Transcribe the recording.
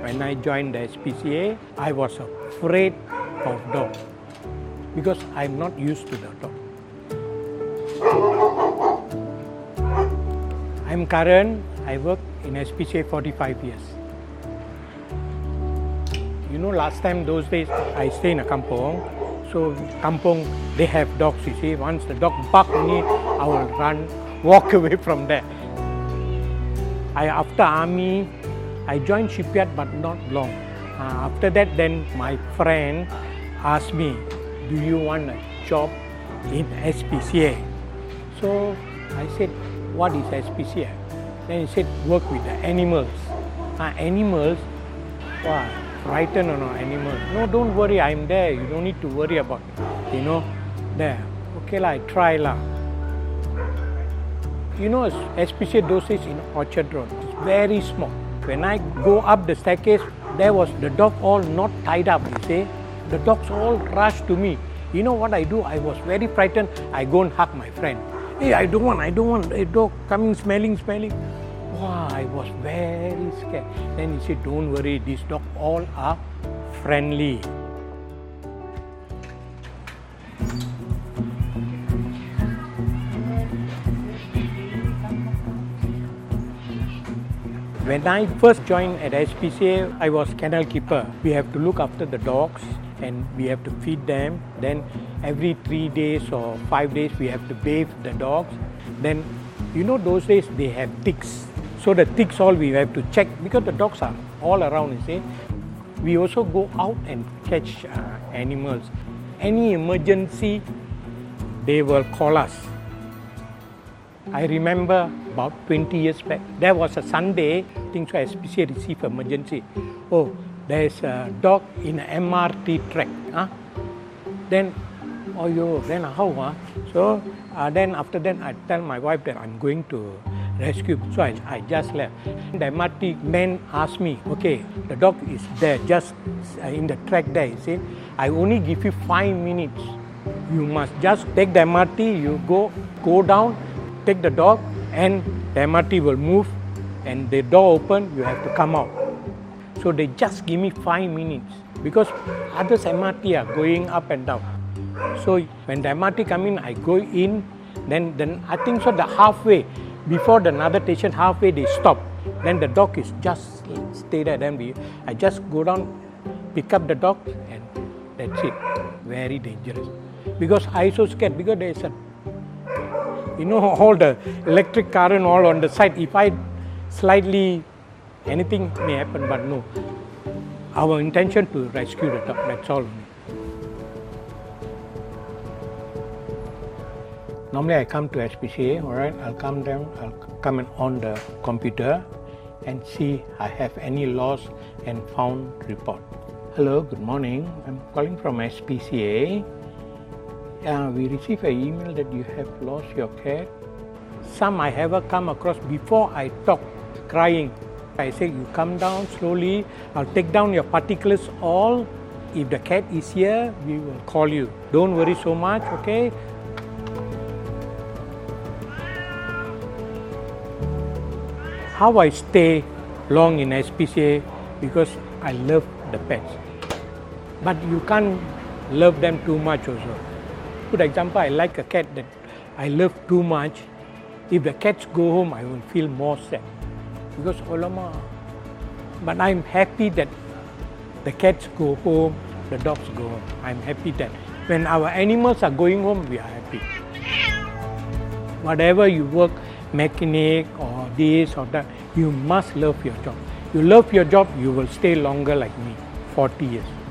When I joined the SPCA, I was afraid of dogs because I'm not used to the dog. I'm Karan. I work in SPCA 45 years. You know, last time, those days, I stay in a kampong. So, kampong, they have dogs, you see. Once the dog barks me, I will run, walk away from there. After army, I joined shipyard, but not long. After that, then my friend asked me, do you want a job in SPCA? So, I said, what is SPCA? Then he said, work with the animals. Animals? Wow, frightened or not animals? No, don't worry, I'm there. You don't need to worry about, there. Okay lah, I try lah. You know, SPCA those days in Orchard Road, it's very small. When I go up the staircase, there was the dog all not tied up, you see. The dogs all rushed to me. You know what I do? I was very frightened. I go and hug my friend. Hey, I don't want a dog coming smelling. Wow, I was very scared. Then he said, don't worry, these dogs all are friendly. When I first joined at SPCA, I was kennel keeper. We have to look after the dogs and we have to feed them. Then every 3 days or 5 days, we have to bathe the dogs. Then, you know, those days they have ticks. So the ticks all we have to check because the dogs are all around, you see. We also go out and catch animals. Any emergency, they will call us. I remember about 20 years back, there was a Sunday, I think so SPCA received emergency. Oh, there's a dog in an MRT track. Then how? So then after that, I tell my wife that I'm going to rescue. So I just left. The MRT man asked me, okay, the dog is there, just in the track there, you see. I only give you 5 minutes. You must just take the MRT, you go down, take the dog, and the MRT will move, and the door open, you have to come out. So they just give me 5 minutes because others MRT are going up and down. So when the MRT come in, I go in, then I think so the halfway, before the another station, halfway they stop. Then the dog is just stay there. Then I just go down, pick up the dog, and that's it. Very dangerous. Because I so scared because there is all the electric current all on the side. If I slightly, anything may happen, but no. Our intention to rescue the dog, that's all. Normally I come to SPCA, alright, I'll come on the computer and see I have any lost and found report. Hello, good morning. I'm calling from SPCA. We received an email that you have lost your cat. Some I have come across before I talk, crying. I say, you come down slowly, I'll take down your particulars all. If the cat is here, we will call you. Don't worry so much, okay? How I stay long in SPCA? Because I love the pets. But you can't love them too much also. Good example, I like a cat that I love too much. If the cats go home, I will feel more sad. Because, but I'm happy that the cats go home, the dogs go home. I'm happy that when our animals are going home, we are happy. Whatever you work, mechanic or this or that, you must love your job. You love your job, you will stay longer like me, 40 years.